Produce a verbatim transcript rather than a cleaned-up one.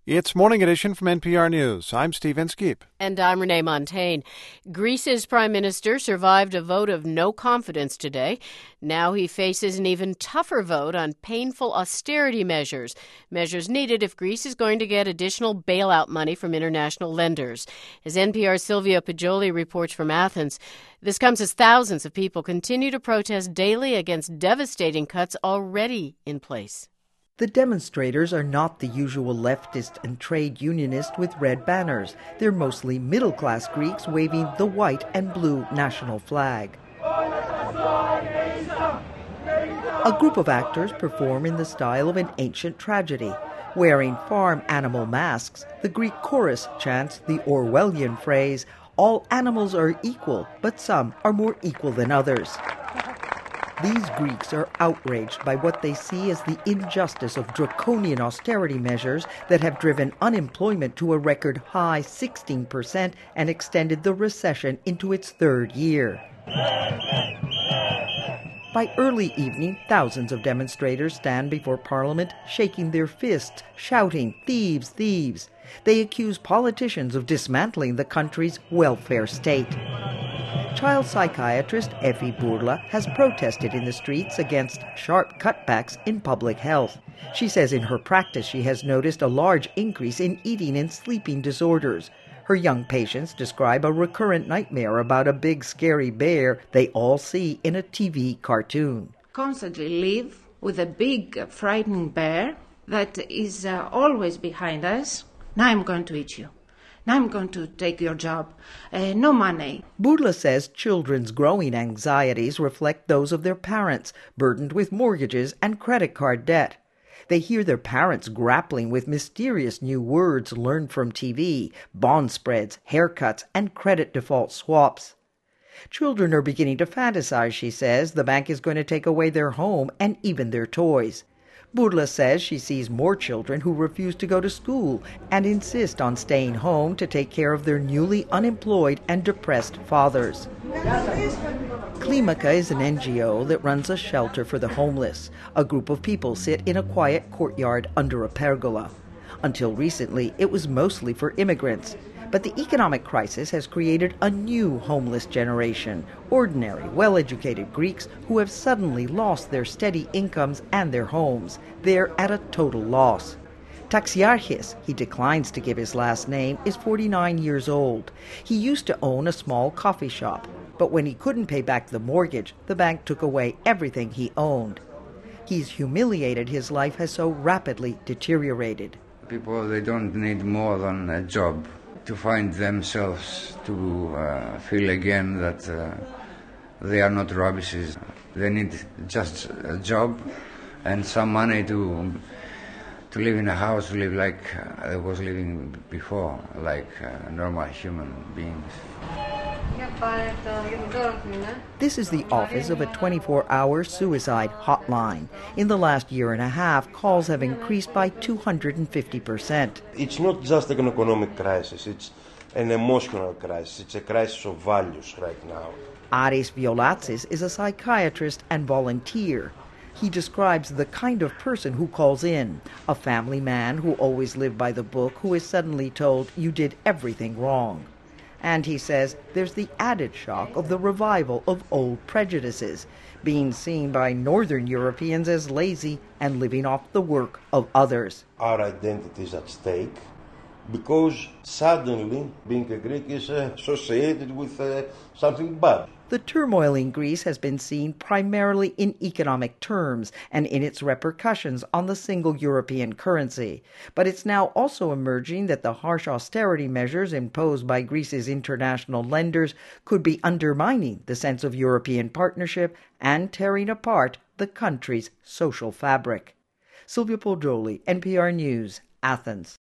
It's Morning Edition from N P R News. I'm Steve Inskeep. And I'm Renee Montaigne. Greece's prime minister survived a vote of no confidence today. Now he faces an even tougher vote on painful austerity measures, measures needed if Greece is going to get additional bailout money from international lenders. As N P R's Silvia Poggioli reports from Athens, this comes as thousands of people continue to protest daily against devastating cuts already in place. The demonstrators are not the usual leftist and trade unionist with red banners. They're mostly middle-class Greeks waving the white and blue national flag. A group of actors perform in the style of an ancient tragedy. Wearing farm animal masks, the Greek chorus chants the Orwellian phrase, "All animals are equal, but some are more equal than others." These Greeks are outraged by what they see as the injustice of draconian austerity measures that have driven unemployment to a record high sixteen percent and extended the recession into its third year. By early evening, thousands of demonstrators stand before Parliament, shaking their fists, shouting, "Thieves, thieves!" They accuse politicians of dismantling the country's welfare state. Child psychiatrist Effie Bourla has protested in the streets against sharp cutbacks in public health. She says in her practice she has noticed a large increase in eating and sleeping disorders. Her young patients describe a recurrent nightmare about a big scary bear they all see in a T V cartoon. Constantly live with a big frightening bear that is uh, always behind us. Now I'm going to eat you. Now I'm going to take your job. Uh, no money. Bourla says children's growing anxieties reflect those of their parents, burdened with mortgages and credit card debt. They hear their parents grappling with mysterious new words learned from T V, bond spreads, haircuts, and credit default swaps. Children are beginning to fantasize, she says, the bank is going to take away their home and even their toys. Bourla says she sees more children who refuse to go to school and insist on staying home to take care of their newly unemployed and depressed fathers. Klimaka is an N G O that runs a shelter for the homeless. A group of people sit in a quiet courtyard under a pergola. Until recently, it was mostly for immigrants. But the economic crisis has created a new homeless generation, ordinary, well-educated Greeks who have suddenly lost their steady incomes and their homes. They're at a total loss. Taxiarchis, he declines to give his last name, is forty-nine years old. He used to own a small coffee shop, but when he couldn't pay back the mortgage, the bank took away everything he owned. He's humiliated his life has so rapidly deteriorated. People, they don't need more than a job to find themselves, to uh, feel again that uh, they are not rubbishes. They need just a job and some money to to live in a house, to live like uh, I was living before, like uh, normal human beings. This is the office of a twenty-four hour suicide hotline. In the last year and a half, calls have increased by two hundred fifty percent. It's not just an economic crisis, it's an emotional crisis. It's a crisis of values right now. Aris Violatsis is a psychiatrist and volunteer. He describes the kind of person who calls in, a family man who always lived by the book who is suddenly told you did everything wrong. And he says there's the added shock of the revival of old prejudices, being seen by Northern Europeans as lazy and living off the work of others. Our identity is at stake because suddenly being a Greek is uh, associated with uh, something bad. The turmoil in Greece has been seen primarily in economic terms and in its repercussions on the single European currency. But it's now also emerging that the harsh austerity measures imposed by Greece's international lenders could be undermining the sense of European partnership and tearing apart the country's social fabric. Silvia Poggioli, N P R News, Athens.